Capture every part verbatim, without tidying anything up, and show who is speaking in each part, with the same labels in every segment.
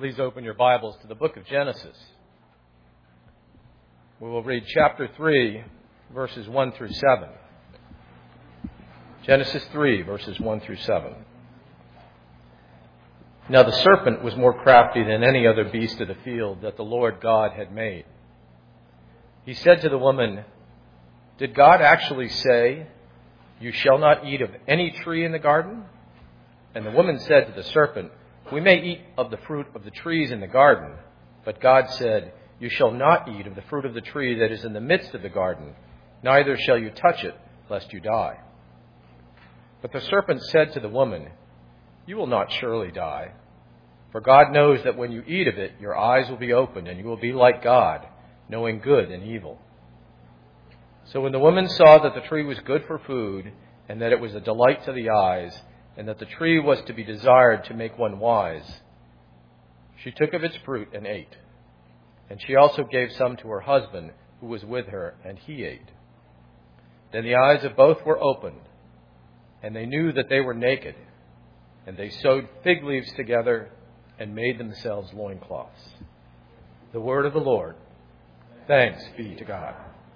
Speaker 1: Please open your Bibles to the book of Genesis. We will read chapter three, verses one through seven. Genesis three, verses one through seven. Now the serpent was more crafty than any other beast of the field that the Lord God had made. He said to the woman, "Did God actually say, 'You shall not eat of any tree in the garden'?" And the woman said to the serpent, "We may eat of the fruit of the trees in the garden." But God said, "You shall not eat of the fruit of the tree that is in the midst of the garden, neither shall you touch it, lest you die." But the serpent said to the woman, "You will not surely die. For God knows that when you eat of it, your eyes will be opened, and you will be like God, knowing good and evil." So when the woman saw that the tree was good for food, and that it was a delight to the eyes, and that the tree was to be desired to make one wise, she took of its fruit and ate. And she also gave some to her husband who was with her, and he ate. Then the eyes of both were opened, and they knew that they were naked, and they sewed fig leaves together and made themselves loincloths. The word of the Lord. Thanks be to God.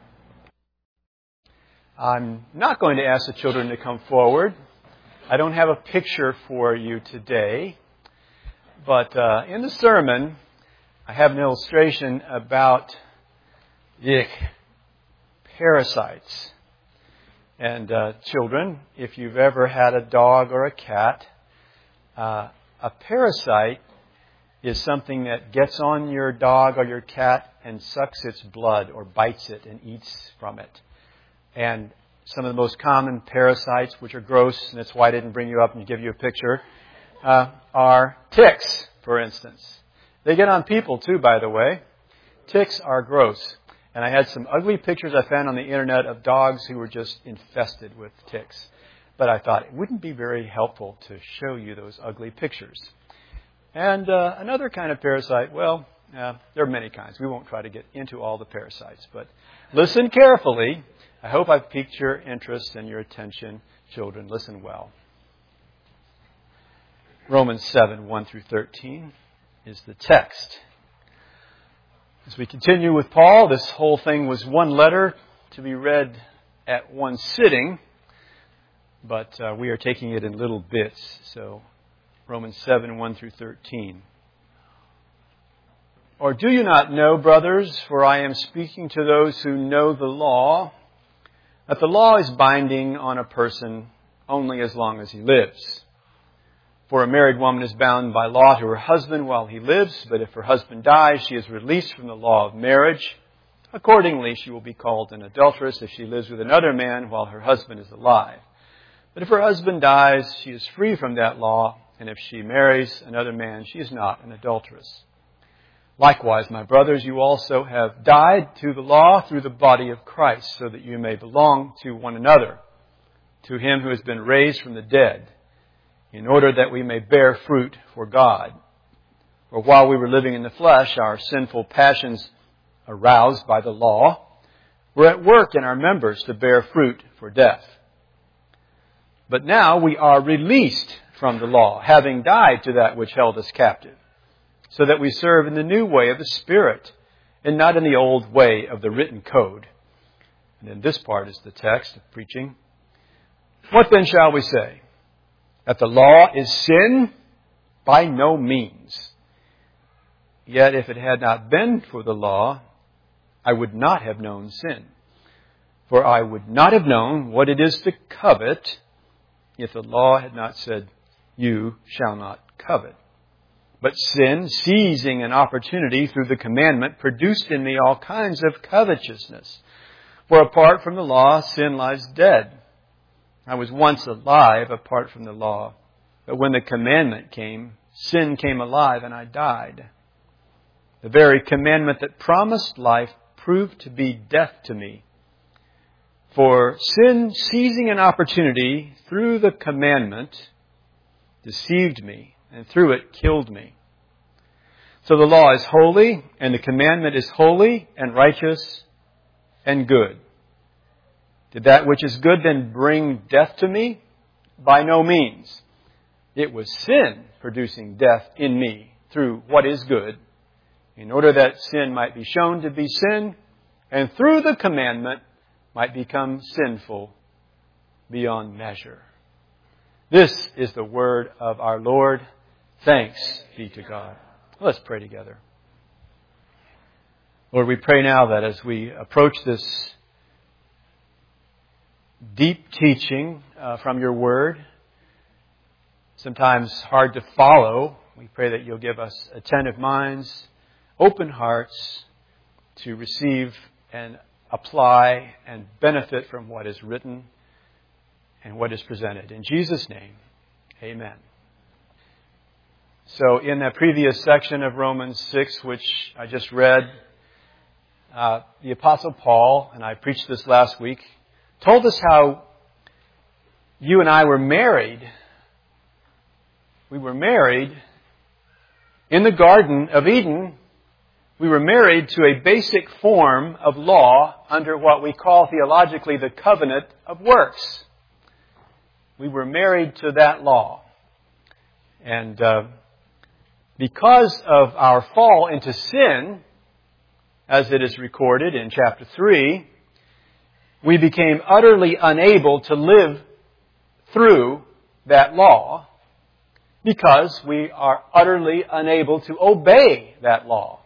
Speaker 2: I'm not going to ask the children to come forward. I don't have a picture for you today, but uh, in the sermon, I have an illustration about the parasites. And uh, children, if you've ever had a dog or a cat, uh, a parasite is something that gets on your dog or your cat and sucks its blood or bites it and eats from it. And some of the most common parasites, which are gross, and that's why I didn't bring you up and give you a picture, uh, are ticks, for instance. They get on people too, by the way. Ticks are gross. And I had some ugly pictures I found on the internet of dogs who were just infested with ticks. But I thought it wouldn't be very helpful to show you those ugly pictures. And uh, another kind of parasite, well, uh, there are many kinds. We won't try to get into all the parasites. But listen carefully. I hope I've piqued your interest and your attention. Children, listen well. Romans seven, one through thirteen is the text. As we continue with Paul, this whole thing was one letter to be read at one sitting, but uh, we are taking it in little bits. So Romans seven, one through thirteen. "Or do you not know, brothers, for I am speaking to those who know the law, that the law is binding on a person only as long as he lives. For a married woman is bound by law to her husband while he lives, but if her husband dies, she is released from the law of marriage. Accordingly, she will be called an adulteress if she lives with another man while her husband is alive. But if her husband dies, she is free from that law, and if she marries another man, she is not an adulteress. Likewise, my brothers, you also have died to the law through the body of Christ, so that you may belong to one another, to him who has been raised from the dead, in order that we may bear fruit for God. For while we were living in the flesh, our sinful passions, aroused by the law, were at work in our members to bear fruit for death. But now we are released from the law, having died to that which held us captive, so that we serve in the new way of the Spirit, and not in the old way of the written code." And then this part is the text of preaching. "What then shall we say? That the law is sin? By no means. Yet if it had not been for the law, I would not have known sin. For I would not have known what it is to covet if the law had not said, 'You shall not covet.' But sin, seizing an opportunity through the commandment, produced in me all kinds of covetousness. For apart from the law, sin lies dead. I was once alive apart from the law. But when the commandment came, sin came alive and I died. The very commandment that promised life proved to be death to me. For sin, seizing an opportunity through the commandment, deceived me, and through it killed me. So the law is holy, and the commandment is holy and righteous and good. Did that which is good then bring death to me? By no means. It was sin producing death in me through what is good, in order that sin might be shown to be sin, and through the commandment might become sinful beyond measure. This is the word of our Lord. Thanks be to God. Let's pray together. Lord, we pray now that as we approach this deep teaching uh, from your word, sometimes hard to follow, we pray that you'll give us attentive minds, open hearts to receive and apply and benefit from what is written and what is presented. In Jesus' name, amen. So in that previous section of Romans six, which I just read, uh, the Apostle Paul, and I preached this last week, told us how you and I were married. We were married in the Garden of Eden. We were married to a basic form of law under what we call theologically the covenant of works. We were married to that law. And uh, because of our fall into sin, as it is recorded in chapter three, we became utterly unable to live through that law because we are utterly unable to obey that law.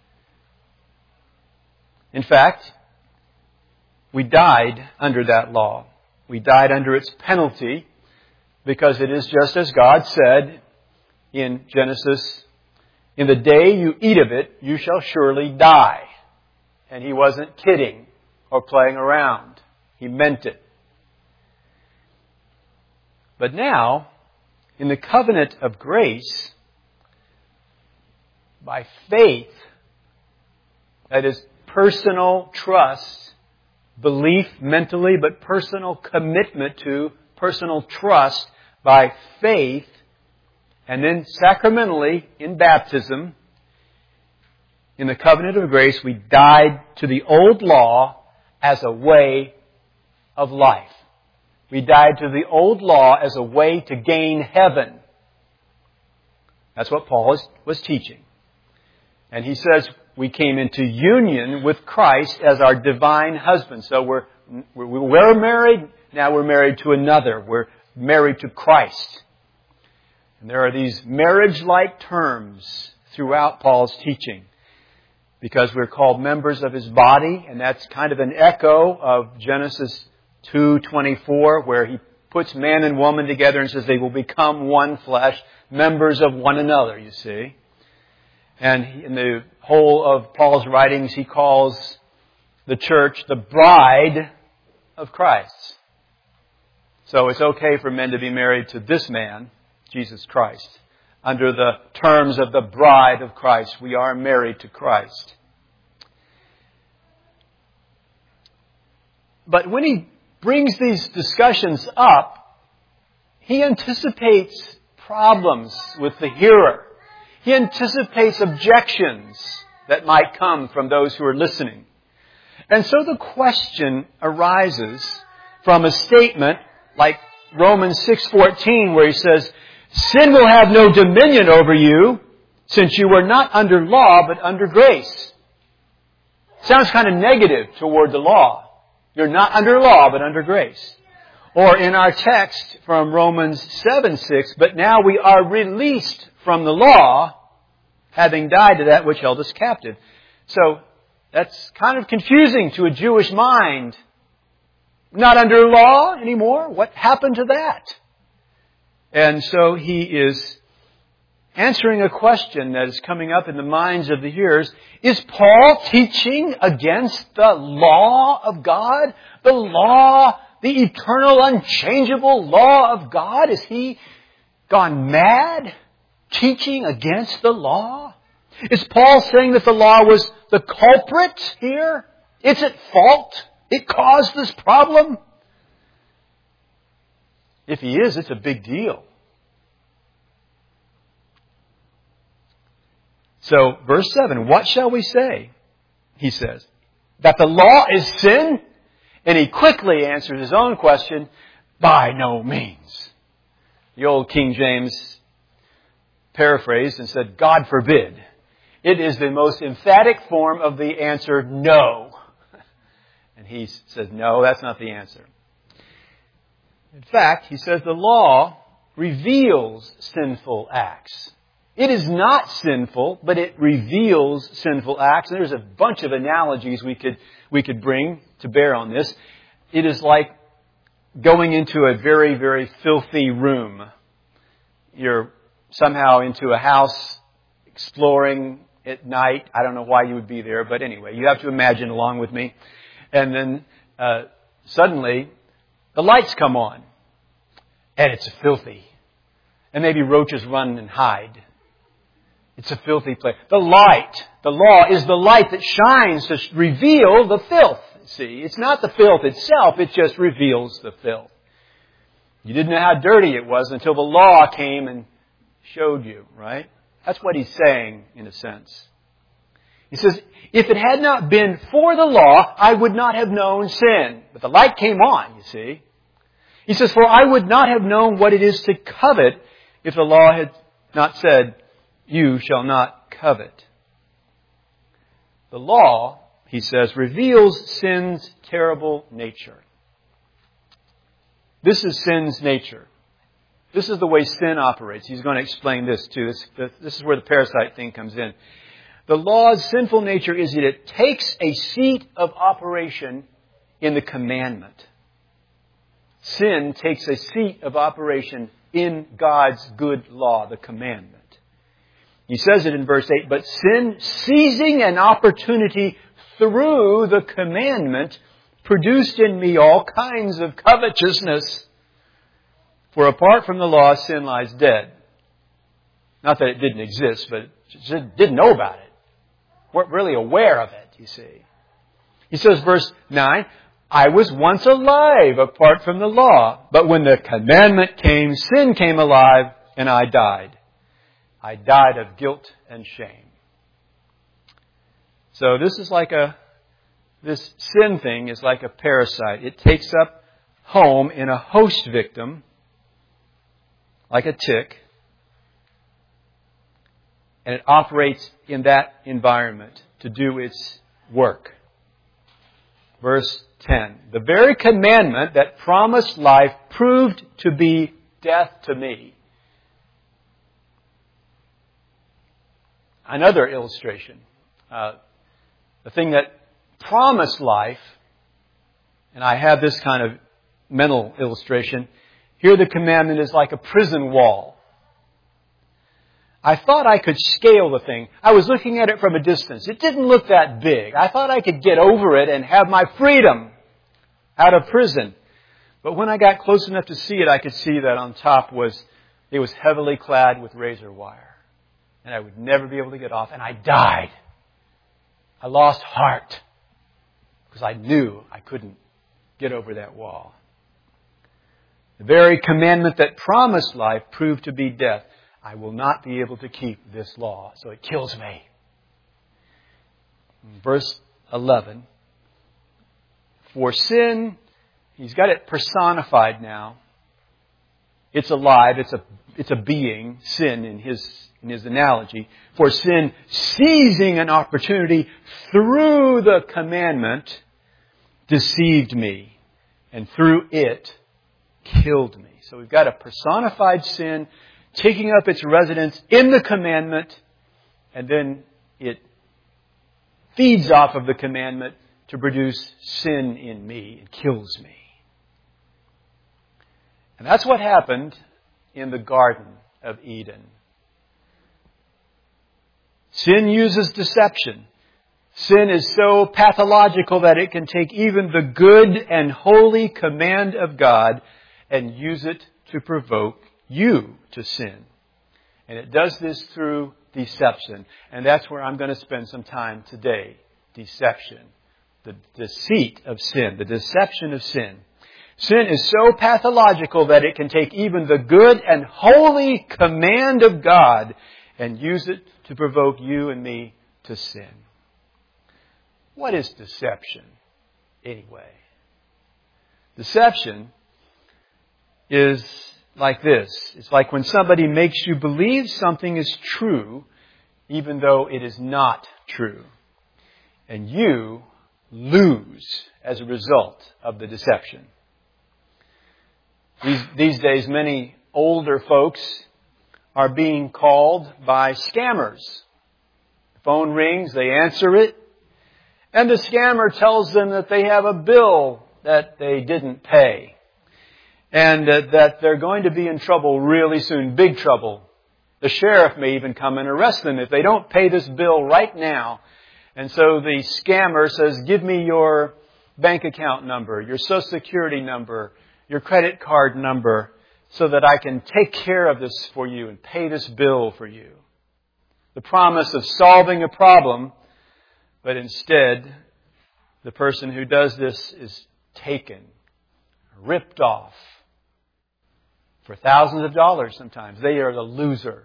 Speaker 2: In fact, we died under that law. We died under its penalty because it is just as God said in Genesis, "In the day you eat of it, you shall surely die." And He wasn't kidding or playing around. He meant it. But now, in the covenant of grace, by faith, that is personal trust, belief mentally, but personal commitment to personal trust by faith, and then sacramentally in baptism, in the covenant of grace, we died to the old law as a way of life. We died to the old law as a way to gain heaven. That's what Paul was, was teaching. And he says we came into union with Christ as our divine husband. So we're, we were married, now we're married to another. We're married to Christ. And there are these marriage-like terms throughout Paul's teaching because we're called members of His body, and that's kind of an echo of Genesis two twenty-four, where He puts man and woman together and says they will become one flesh, members of one another, you see. And in the whole of Paul's writings, he calls the church the bride of Christ. So it's okay for men to be married to this man, Jesus Christ. Under the terms of the bride of Christ, we are married to Christ. But when he brings these discussions up, he anticipates problems with the hearer. He anticipates objections that might come from those who are listening. And so the question arises from a statement like Romans six fourteen, where he says, "Sin will have no dominion over you, since you were not under law, but under grace." Sounds kind of negative toward the law. You're not under law, but under grace. Or in our text from Romans seven six, "But now we are released from the law, having died to that which held us captive." So that's kind of confusing to a Jewish mind. Not under law anymore? What happened to that? And so he is answering a question that is coming up in the minds of the hearers. Is Paul teaching against the law of God? The law, the eternal, unchangeable law of God? Is he gone mad teaching against the law? Is Paul saying that the law was the culprit here? It's at fault? It caused this problem? If he is, it's a big deal. So, verse seven, "What shall we say?" he says. "That the law is sin?" And he quickly answers his own question, "By no means." The old King James paraphrased and said, God forbid. It is the most emphatic form of the answer, no. And he says, no, that's not the answer. In fact, he says the law reveals sinful acts. It is not sinful, but it reveals sinful acts. And there's a bunch of analogies we could we could bring to bear on this. It is like going into a very, very filthy room. You're somehow into a house exploring at night. I don't know why you would be there, but anyway, you have to imagine along with me. And then uh, suddenly the lights come on, and it's filthy. And maybe roaches run and hide. It's a filthy place. The light, the law, is the light that shines to reveal the filth. See, it's not the filth itself, it just reveals the filth. You didn't know how dirty it was until the law came and showed you, right? That's what he's saying, in a sense. He says, if it had not been for the law, I would not have known sin. But the light came on, you see. He says, for I would not have known what it is to covet if the law had not said, you shall not covet. The law, he says, reveals sin's terrible nature. This is sin's nature. This is the way sin operates. He's going to explain this too. This, this is where the parasite thing comes in. The law's sinful nature is that it takes a seat of operation in the commandment. Sin takes a seat of operation in God's good law, the commandment. He says it in verse eight, but sin, seizing an opportunity through the commandment, produced in me all kinds of covetousness. For apart from the law, sin lies dead. Not that it didn't exist, but it didn't know about it. Weren't really aware of it, you see. He says, verse nine, I was once alive apart from the law, but when the commandment came, sin came alive, and I died. I died of guilt and shame. So this is like a, this sin thing is like a parasite. It takes up home in a host victim, like a tick, and it operates in that environment to do its work. Verse ten, the very commandment that promised life proved to be death to me. Another illustration. Uh, the thing that promised life, and I have this kind of mental illustration. Here the commandment is like a prison wall. I thought I could scale the thing. I was looking at it from a distance. It didn't look that big. I thought I could get over it and have my freedom out of prison. But when I got close enough to see it, I could see that on top was, it was heavily clad with razor wire. And I would never be able to get off. And I died. I lost heart. Because I knew I couldn't get over that wall. The very commandment that promised life proved to be death. I will not be able to keep this law. So it kills me. Verse eleven. For sin, he's got it personified now. It's alive. It's a, it's a being, sin in his In his analogy, for sin seizing an opportunity through the commandment deceived me, and through it killed me. So we've got a personified sin taking up its residence in the commandment, and then it feeds off of the commandment to produce sin in me. It kills me. And that's what happened in the Garden of Eden. Sin uses deception. Sin is so pathological that it can take even the good and holy command of God and use it to provoke you to sin. And it does this through deception. And that's where I'm going to spend some time today. Deception. The deceit of sin. The deception of sin. Sin is so pathological that it can take even the good and holy command of God and use it to provoke you and me to sin. What is deception, anyway? Deception is like this. It's like when somebody makes you believe something is true, even though it is not true. And you lose as a result of the deception. These, these days, many older folks are being called by scammers. The phone rings, they answer it, and the scammer tells them that they have a bill that they didn't pay. And uh, that they're going to be in trouble really soon, big trouble. The sheriff may even come and arrest them if they don't pay this bill right now. And so the scammer says, give me your bank account number, your social security number, your credit card number, so that I can take care of this for you and pay this bill for you. The promise of solving a problem, but instead, the person who does this is taken, ripped off for thousands of dollars sometimes. They are the loser.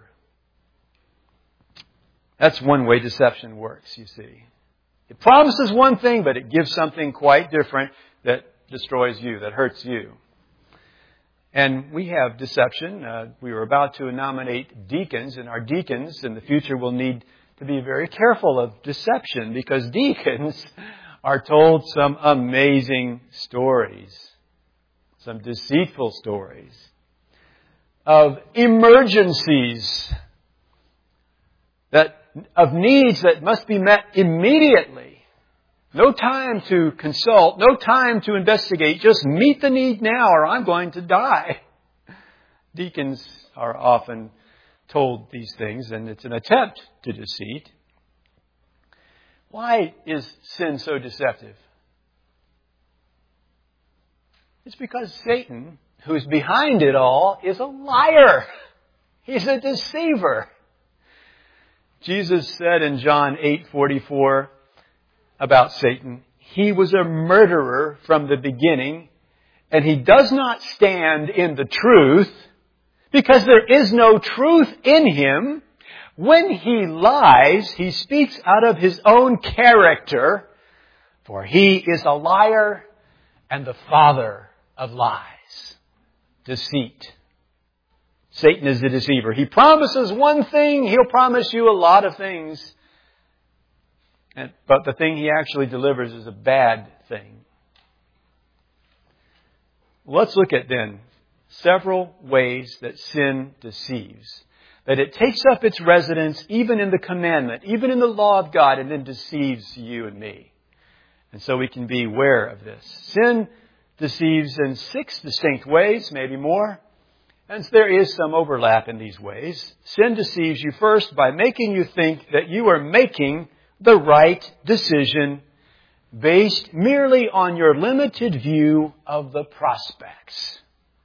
Speaker 2: That's one way deception works, you see. It promises one thing, but it gives something quite different that destroys you, that hurts you. And we have deception. Uh, we were about to nominate deacons, and our deacons in the future will need to be very careful of deception, because deacons are told some amazing stories, some deceitful stories of emergencies, that of needs that must be met immediately. No time to consult, no time to investigate. Just meet the need now or I'm going to die. Deacons are often told these things, and it's an attempt to deceit. Why is sin so deceptive? It's because Satan, who's behind it all, is a liar. He's a deceiver. Jesus said in John eight forty-four about Satan, he was a murderer from the beginning, and he does not stand in the truth, because there is no truth in him. When he lies, he speaks out of his own character, for he is a liar and the father of lies. Deceit. Satan is the deceiver. He promises one thing, he'll promise you a lot of things. And, but the thing he actually delivers is a bad thing. Let's look at then several ways that sin deceives. That it takes up its residence even in the commandment, even in the law of God, and then deceives you and me. And so we can be aware of this. Sin deceives in six distinct ways, maybe more. And there is some overlap in these ways. Sin deceives you first by making you think that you are making the right decision based merely on your limited view of the prospects.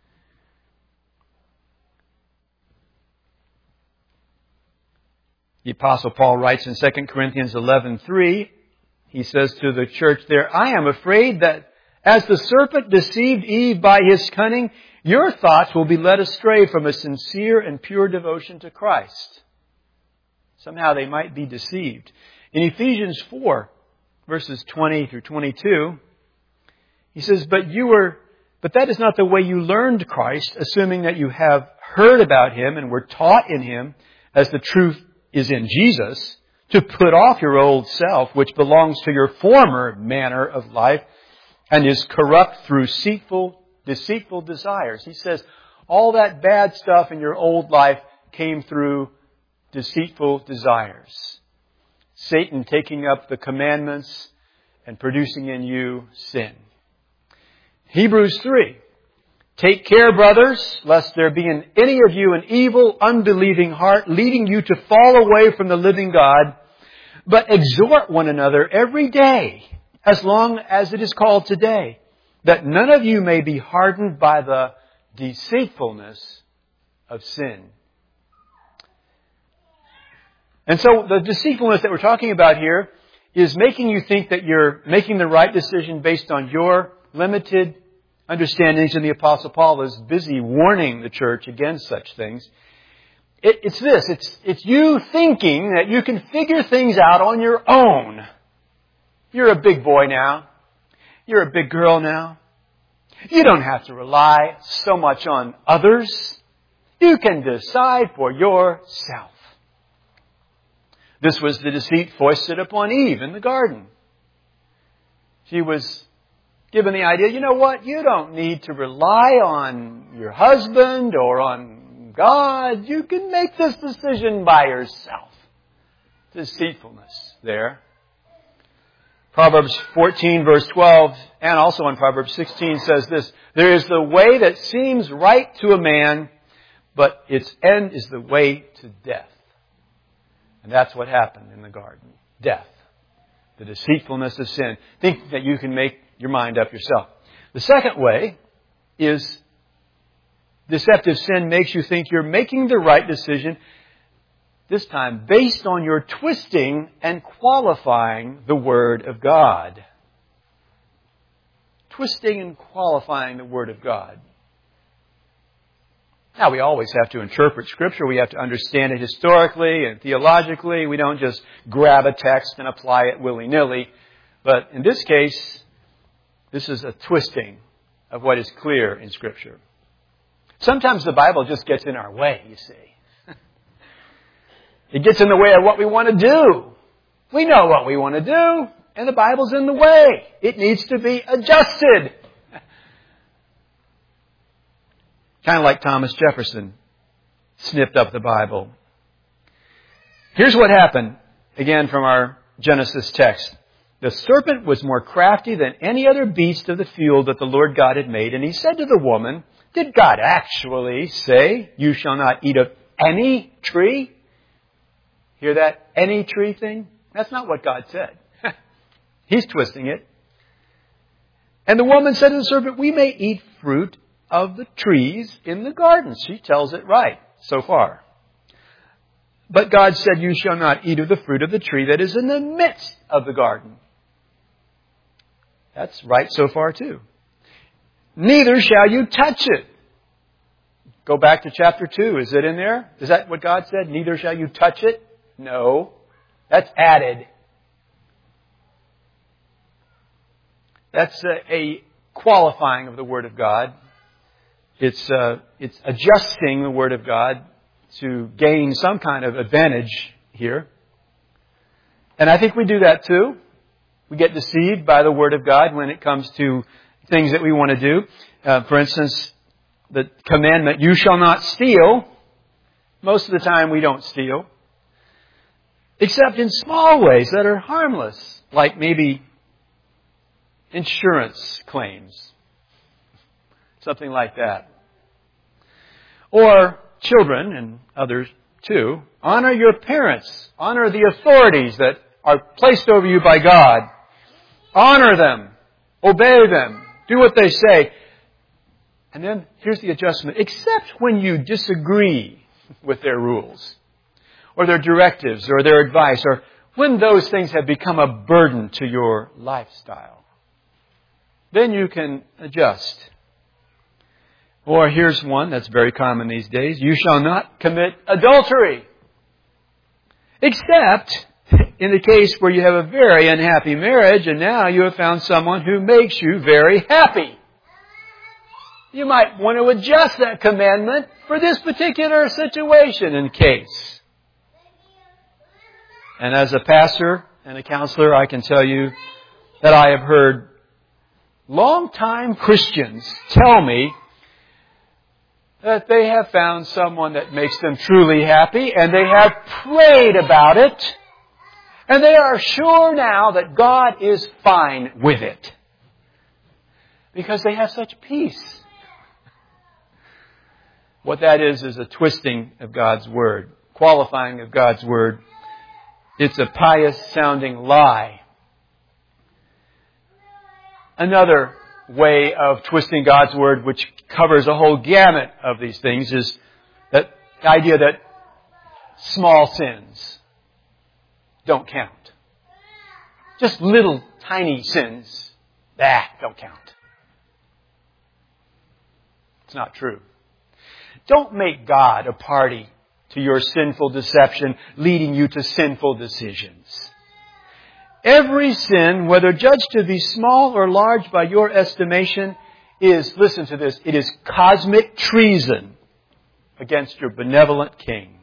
Speaker 2: The Apostle Paul writes in Second Corinthians eleven three, he says to the church there, I am afraid that as the serpent deceived Eve by his cunning, your thoughts will be led astray from a sincere and pure devotion to Christ. Somehow they might be deceived. In Ephesians four, verses twenty through twenty-two, he says, But you were, but that is not the way you learned Christ, assuming that you have heard about him and were taught in him, as the truth is in Jesus, to put off your old self, which belongs to your former manner of life and is corrupt through deceitful, deceitful desires. He says all that bad stuff in your old life came through deceitful desires. Satan taking up the commandments and producing in you sin. Hebrews three. Take care, brothers, lest there be in any of you an evil, unbelieving heart, leading you to fall away from the living God. But exhort one another every day, as long as it is called today, that none of you may be hardened by the deceitfulness of sin. And so the deceitfulness that we're talking about here is making you think that you're making the right decision based on your limited understandings, and the Apostle Paul is busy warning the church against such things. It, it's this, it's, it's you thinking that you can figure things out on your own. You're a big boy now. You're a big girl now. You don't have to rely so much on others. You can decide for yourself. This was the deceit foisted upon Eve in the garden. She was given the idea, you know what, you don't need to rely on your husband or on God. You can make this decision by yourself. Deceitfulness there. Proverbs fourteen verse twelve and also in Proverbs sixteen says this, there is the way that seems right to a man, but its end is the way to death. And that's what happened in the garden. Death. The deceitfulness of sin. Think that you can make your mind up yourself. The second way is deceptive sin makes you think you're making the right decision, this time based on your twisting and qualifying the Word of God. Twisting and qualifying the Word of God. Now, we always have to interpret Scripture. We have to understand it historically and theologically. We don't just grab a text and apply it willy-nilly. But in this case, this is a twisting of what is clear in Scripture. Sometimes the Bible just gets in our way, you see. It gets in the way of what we want to do. We know what we want to do, and the Bible's in the way. It needs to be adjusted. Kind of like Thomas Jefferson snipped up the Bible. Here's what happened, again from our Genesis text. The serpent was more crafty than any other beast of the field that the Lord God had made. And he said to the woman, did God actually say, you shall not eat of any tree? Hear that? Any tree thing? That's not what God said. He's twisting it. And the woman said to the serpent, we may eat fruit of the trees in the garden. She tells it right so far. But God said, you shall not eat of the fruit of the tree that is in the midst of the garden. That's right so far too. Neither shall you touch it. Go back to chapter two. Is it in there? Is that what God said? Neither shall you touch it? No. That's added. That's a, a qualifying of the Word of God. It's uh, it's adjusting the Word of God to gain some kind of advantage here. And I think we do that too. We get deceived by the Word of God when it comes to things that we want to do. Uh, for instance, the commandment, you shall not steal. Most of the time we don't steal. Except in small ways that are harmless. Like maybe insurance claims. Something like that. Or children and others too. Honor your parents. Honor the authorities that are placed over you by God. Honor them. Obey them. Do what they say. And then here's the adjustment. Except when you disagree with their rules or their directives or their advice or when those things have become a burden to your lifestyle. Then you can adjust. Or here's one that's very common these days. You shall not commit adultery. Except in the case where you have a very unhappy marriage and now you have found someone who makes you very happy. You might want to adjust that commandment for this particular situation and case. And as a pastor and a counselor, I can tell you that I have heard long-time Christians tell me that they have found someone that makes them truly happy and they have prayed about it and they are sure now that God is fine with it because they have such peace. What that is is a twisting of God's Word, qualifying of God's Word. It's a pious-sounding lie. Another way of twisting God's Word, which covers a whole gamut of these things, is that idea that small sins don't count. Just little tiny sins, that don't count. It's not true. Don't make God a party to your sinful deception, leading you to sinful decisions. Every sin, whether judged to be small or large by your estimation, is, listen to this, it is cosmic treason against your benevolent King.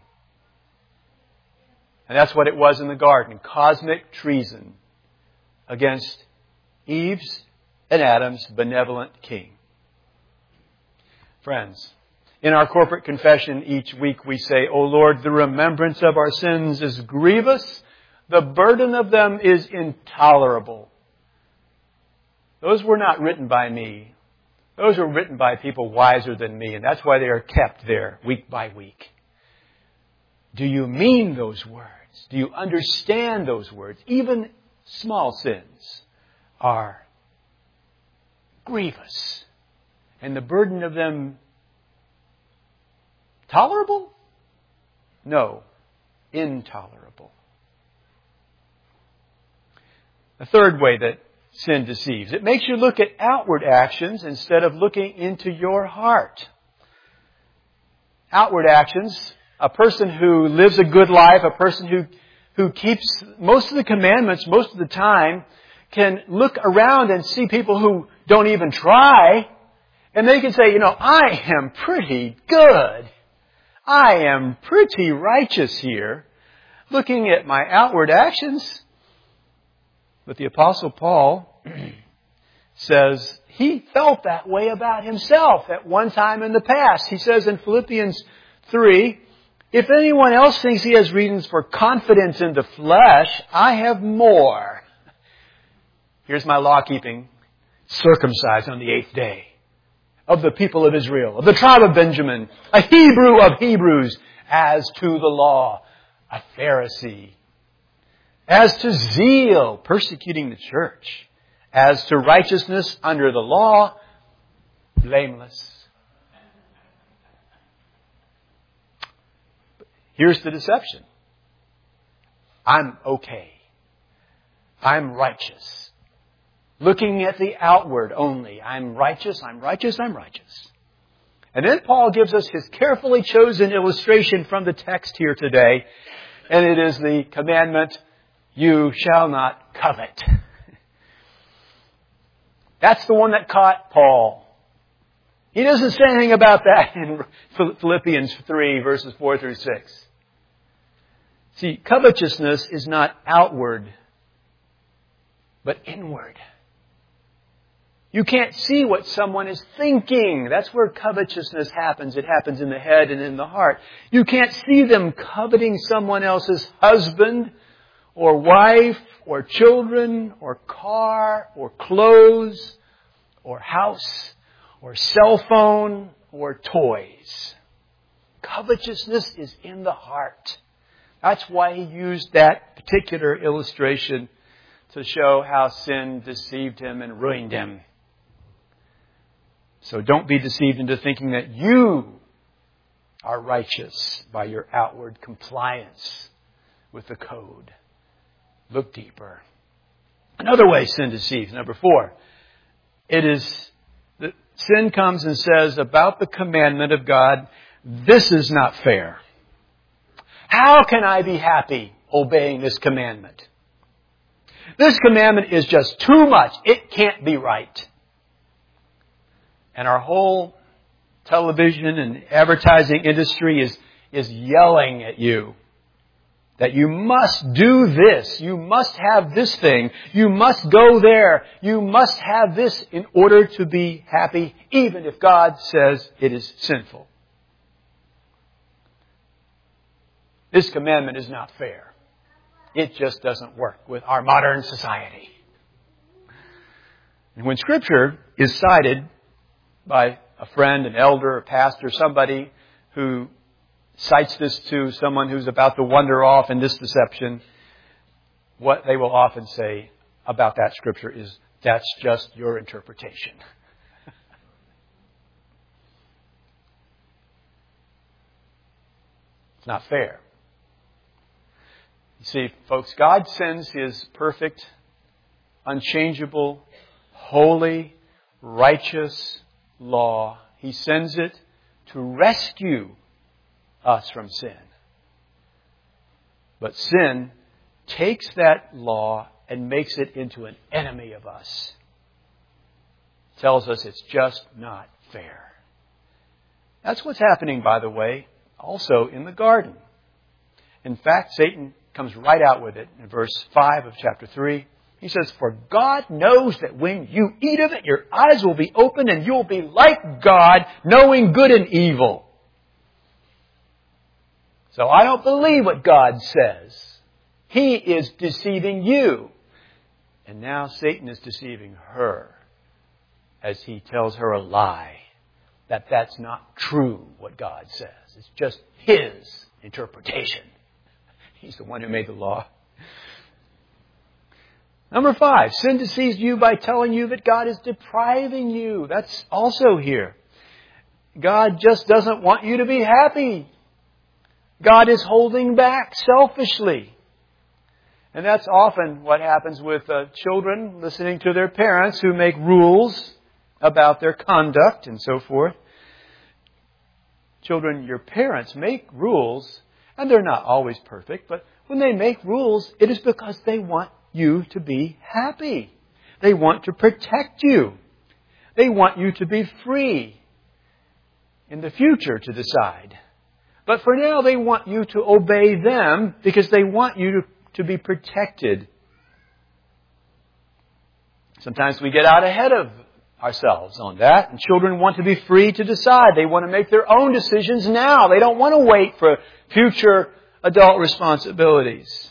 Speaker 2: And that's what it was in the garden. Cosmic treason against Eve's and Adam's benevolent King. Friends, in our corporate confession each week we say, O Lord, the remembrance of our sins is grievous. The burden of them is intolerable. Those were not written by me. Those were written by people wiser than me, and that's why they are kept there week by week. Do you mean those words? Do you understand those words? Even small sins are grievous. And the burden of them tolerable? No, intolerable. A third way that sin deceives. It makes you look at outward actions instead of looking into your heart. Outward actions, a person who lives a good life, a person who, who keeps most of the commandments most of the time, can look around and see people who don't even try, and they can say, you know, I am pretty good. I am pretty righteous here, looking at my outward actions. But the Apostle Paul says he felt that way about himself at one time in the past. He says in Philippians three, if anyone else thinks he has reasons for confidence in the flesh, I have more. Here's my law keeping. Circumcised on the eighth day. Of the people of Israel. Of the tribe of Benjamin. A Hebrew of Hebrews. As to the law. A Pharisee. As to zeal. Persecuting the church. As to righteousness under the law. Blameless. Here's the deception. I'm okay. I'm righteous. Looking at the outward only. I'm righteous, I'm righteous, I'm righteous. And then Paul gives us his carefully chosen illustration from the text here today. And it is the commandment, you shall not covet. That's the one that caught Paul. He doesn't say anything about that in Philippians three, verses four through six. See, covetousness is not outward, but inward. You can't see what someone is thinking. That's where covetousness happens. It happens in the head and in the heart. You can't see them coveting someone else's husband or wife or children or car or clothes or house or cell phone or toys. Covetousness is in the heart. That's why he used that particular illustration to show how sin deceived him and ruined him. So don't be deceived into thinking that you are righteous by your outward compliance with the code. Look deeper. Another way sin deceives, number four, it is that sin comes and says about the commandment of God, this is not fair. How can I be happy obeying this commandment? This commandment is just too much. It can't be right. And our whole television and advertising industry is, is yelling at you that you must do this. You must have this thing. You must go there. You must have this in order to be happy, even if God says it is sinful. This commandment is not fair. It just doesn't work with our modern society. And when Scripture is cited by a friend, an elder, a pastor, somebody who cites this to someone who's about to wander off in this deception, what they will often say about that Scripture is, that's just your interpretation. It's not fair. You see, folks, God sends His perfect, unchangeable, holy, righteous law. He sends it to rescue us from sin. But sin takes that law and makes it into an enemy of us. tells us it's just not fair. That's what's happening, by the way, also in the garden. In fact, Satan comes right out with it in verse five of chapter three. He says, "For God knows that when you eat of it, your eyes will be opened and you'll be like God, knowing good and evil." So I don't believe what God says. He is deceiving you. And now Satan is deceiving her as he tells her a lie. That that's not true what God says. It's just his interpretation. He's the one who made the law. Number five, sin deceives you by telling you that God is depriving you. That's also here. God just doesn't want you to be happy. God is holding back selfishly. And that's often what happens with uh, children listening to their parents who make rules about their conduct and so forth. Children, your parents make rules, and they're not always perfect, but when they make rules, it is because they want you to be happy. They want to protect you. They want you to be free in the future to decide. But for now, they want you to obey them because they want you to, to be protected. Sometimes we get out ahead of ourselves on that, and children want to be free to decide. They want to make their own decisions now. They don't want to wait for future adult responsibilities.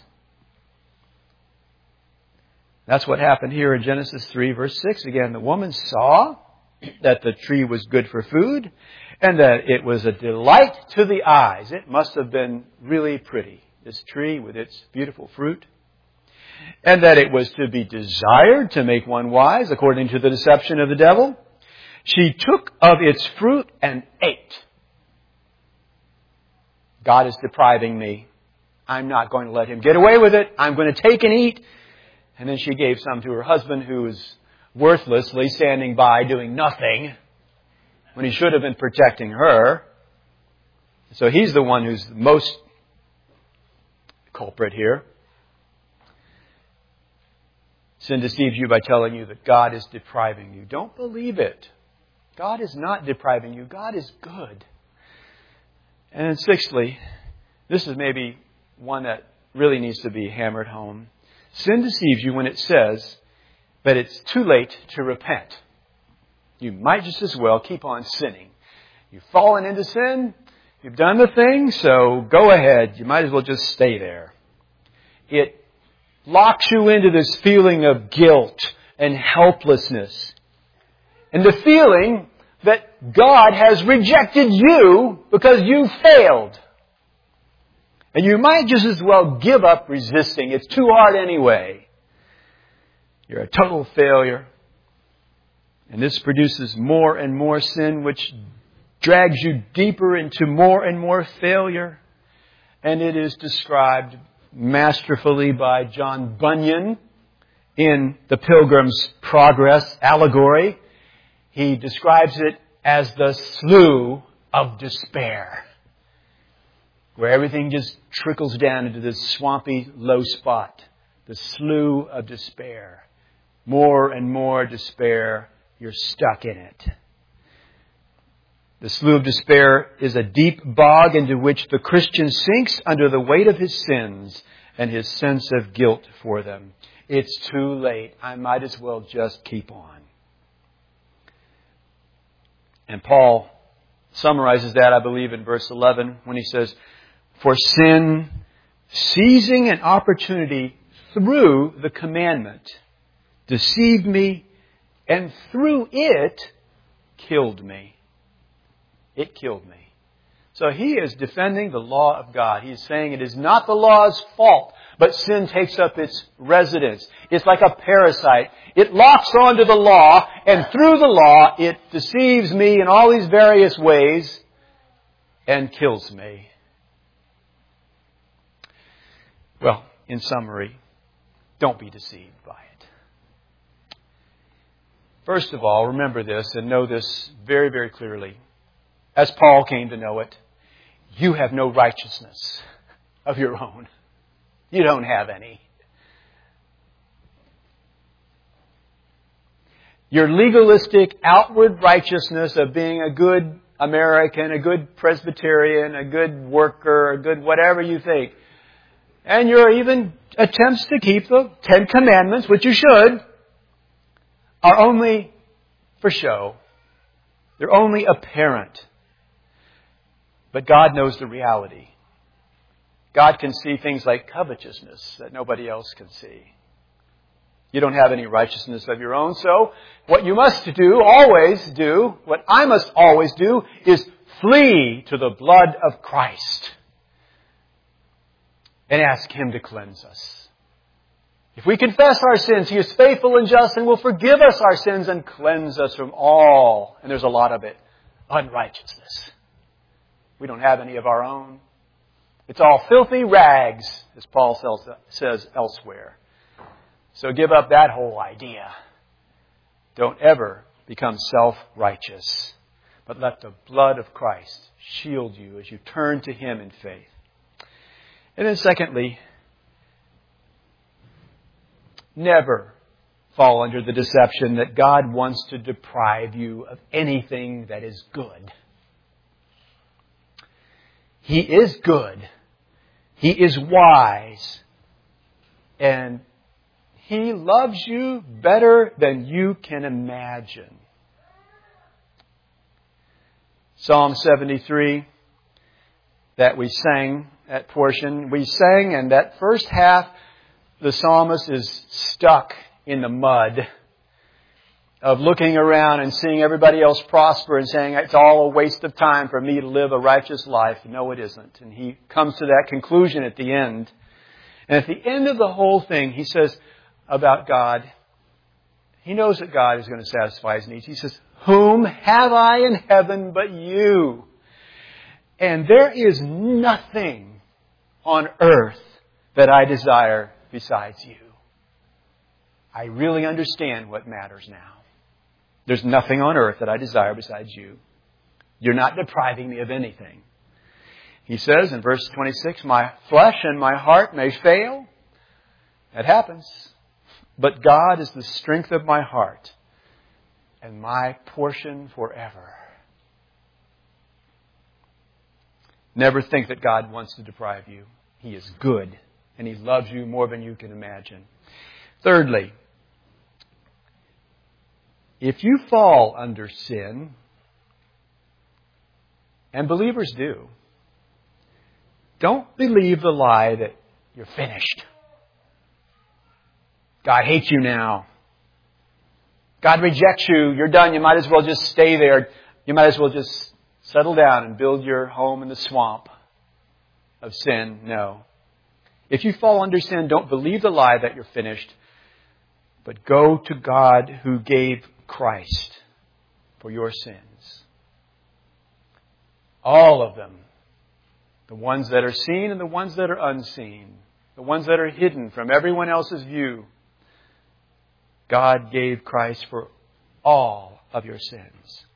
Speaker 2: That's what happened here in Genesis three, verse six. Again, the woman saw that the tree was good for food and that it was a delight to the eyes. It must have been really pretty, this tree with its beautiful fruit. And that it was to be desired to make one wise, according to the deception of the devil. She took of its fruit and ate. God is depriving me. I'm not going to let him get away with it. I'm going to take and eat. And then she gave some to her husband, who was worthlessly standing by doing nothing when he should have been protecting her. So he's the one who's the most culprit here. Sin deceives you by telling you that God is depriving you. Don't believe it. God is not depriving you. God is good. And then sixthly, this is maybe one that really needs to be hammered home. Sin deceives you when it says that it's too late to repent. You might just as well keep on sinning. You've fallen into sin. You've done the thing, so go ahead. You might as well just stay there. It locks you into this feeling of guilt and helplessness. And the feeling that God has rejected you because you failed. And you might just as well give up resisting. It's too hard anyway. You're a total failure. And this produces more and more sin, which drags you deeper into more and more failure. And it is described masterfully by John Bunyan in the Pilgrim's Progress allegory. He describes it as the slough of despair, where everything just trickles down into this swampy low spot. The slough of despair. More and more despair. You're stuck in it. The slough of despair is a deep bog into which the Christian sinks under the weight of his sins and his sense of guilt for them. It's too late. I might as well just keep on. And Paul summarizes that, I believe, in verse eleven when he says, "For sin, seizing an opportunity through the commandment, deceived me, and through it killed me." It killed me. So he is defending the law of God. He is saying it is not the law's fault, but sin takes up its residence. It's like a parasite. It locks onto the law, and through the law, it deceives me in all these various ways and kills me. Well, in summary, don't be deceived by it. First of all, remember this and know this very, very clearly. As Paul came to know it, you have no righteousness of your own. You don't have any. Your legalistic outward righteousness of being a good American, a good Presbyterian, a good worker, a good whatever you think. And your even attempts to keep the Ten Commandments, which you should, are only for show. They're only apparent. But God knows the reality. God can see things like covetousness that nobody else can see. You don't have any righteousness of your own, so what you must do, always do, what I must always do, is flee to the blood of Christ and ask Him to cleanse us. If we confess our sins, He is faithful and just and will forgive us our sins and cleanse us from all, and there's a lot of it, unrighteousness. We don't have any of our own. It's all filthy rags, as Paul says elsewhere. So give up that whole idea. Don't ever become self-righteous, but let the blood of Christ shield you as you turn to Him in faith. And then secondly, never fall under the deception that God wants to deprive you of anything that is good. He is good. He is wise. And He loves you better than you can imagine. Psalm seventy-three, that we sang, that portion, we sang, and that first half, the psalmist is stuck in the mud of looking around and seeing everybody else prosper and saying, it's all a waste of time for me to live a righteous life. No, it isn't. And he comes to that conclusion at the end. And at the end of the whole thing, he says about God, he knows that God is going to satisfy his needs. He says, whom have I in heaven but you? And there is nothing on earth that I desire besides you. I really understand what matters now. There's nothing on earth that I desire besides you. You're not depriving me of anything. He says in verse twenty-six, my flesh and my heart may fail. That happens. But God is the strength of my heart and my portion forever. Never think that God wants to deprive you. He is good and He loves you more than you can imagine. Thirdly, if you fall under sin, and believers do, don't believe the lie that you're finished. God hates you now. God rejects you. You're done. You might as well just stay there. You might as well just settle down and build your home in the swamp of sin. No. If you fall under sin, don't believe the lie that you're finished, but go to God who gave Christ for your sins. All of them. The ones that are seen and the ones that are unseen. The ones that are hidden from everyone else's view. God gave Christ for all of your sins.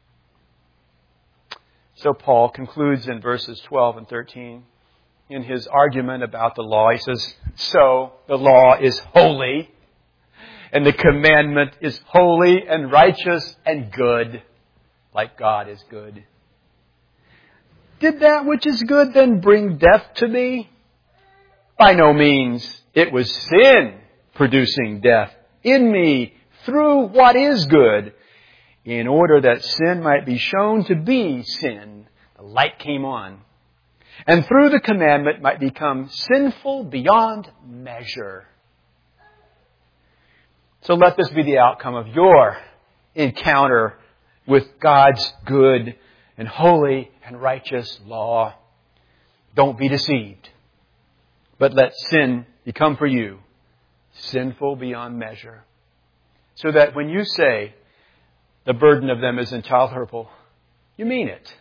Speaker 2: So Paul concludes in verses twelve and thirteen in his argument about the law. He says, so the law is holy, and the commandment is holy and righteous and good, like God is good. Did that which is good then bring death to me? By no means. It was sin producing death in me through what is good, in order that sin might be shown to be sin. The light came on. And through the commandment might become sinful beyond measure. So let this be the outcome of your encounter with God's good and holy and righteous law. Don't be deceived, but let sin become for you sinful beyond measure. So that when you say the burden of them is intolerable, you mean it.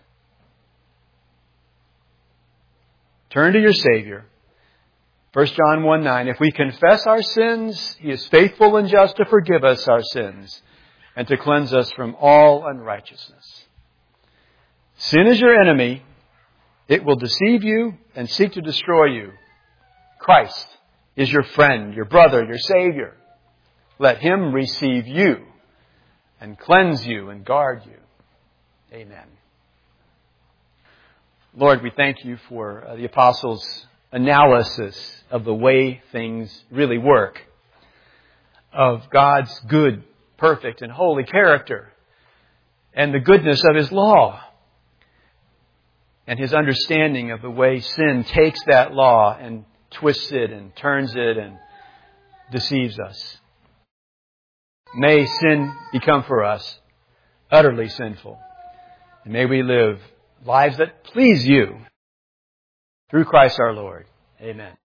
Speaker 2: Turn to your Savior. First John one nine, if we confess our sins, He is faithful and just to forgive us our sins and to cleanse us from all unrighteousness. Sin is your enemy. It will deceive you and seek to destroy you. Christ is your friend, your brother, your Savior. Let Him receive you and cleanse you and guard you. Amen. Lord, we thank you for uh, the apostles' analysis of the way things really work, of God's good, perfect, and holy character, and the goodness of His law, and His understanding of the way sin takes that law and twists it and turns it and deceives us. May sin become for us utterly sinful, and may we live lives that please you through Christ our Lord. Amen.